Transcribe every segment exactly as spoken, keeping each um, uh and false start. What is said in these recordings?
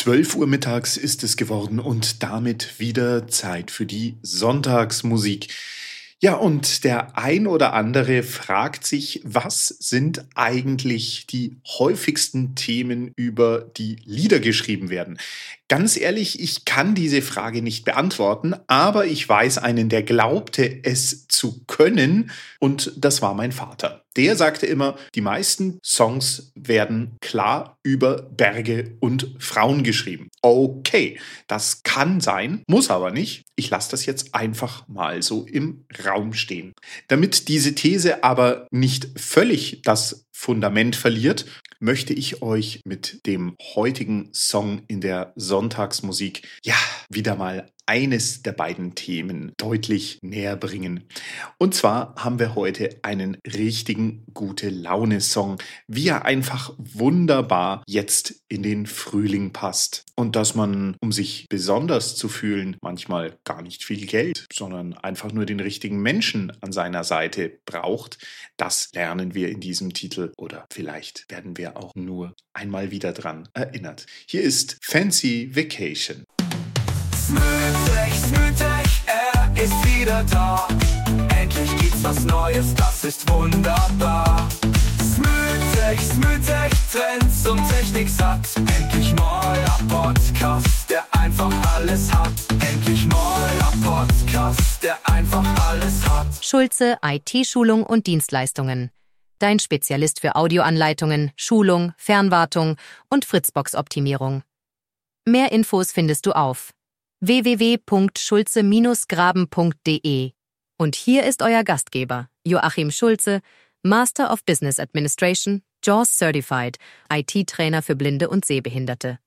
zwölf Uhr mittags ist es geworden und damit wieder Zeit für die Sonntagsmusik. Ja, und der ein oder andere fragt sich, was sind eigentlich die häufigsten Themen, über die Lieder geschrieben werden? Ganz ehrlich, ich kann diese Frage nicht beantworten, aber ich weiß einen, der glaubte, es zu können, und das war mein Vater. Der sagte immer, die meisten Songs werden klar über Berge und Frauen geschrieben. Okay, das kann sein, muss aber nicht. Ich lasse das jetzt einfach mal so im Raum stehen. Damit diese These aber nicht völlig das Fundament verliert, möchte ich euch mit dem heutigen Song in der Sonntagsmusik ja wieder mal eines der beiden Themen deutlich näher bringen. Und zwar haben wir heute einen richtigen Gute-Laune-Song, wie er einfach wunderbar jetzt in den Frühling passt. Und dass man, um sich besonders zu fühlen, manchmal gar nicht viel Geld, sondern einfach nur den richtigen Menschen an seiner Seite braucht, das lernen wir in diesem Titel, oder vielleicht werden wir auch nur einmal wieder dran erinnert. Hier ist Fancy Vacation. Smoothig, smoothig, er ist wieder da. Endlich gibt's was Neues, das ist wunderbar. Smoothig, smoothig, Trends und Technik satt. Endlich neuer Podcast, der einfach alles hat. Endlich neuer Podcast, der einfach alles hat. Schulze I T-Schulung und Dienstleistungen. Dein Spezialist für Audioanleitungen, Schulung, Fernwartung und Fritzbox-Optimierung. Mehr Infos findest du auf w w w punkt schulze graben punkt d e. Und hier ist euer Gastgeber, Joachim Schulze, Master of Business Administration, JAWS Certified, I T-Trainer für Blinde und Sehbehinderte.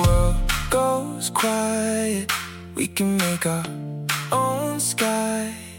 We can make our own sky.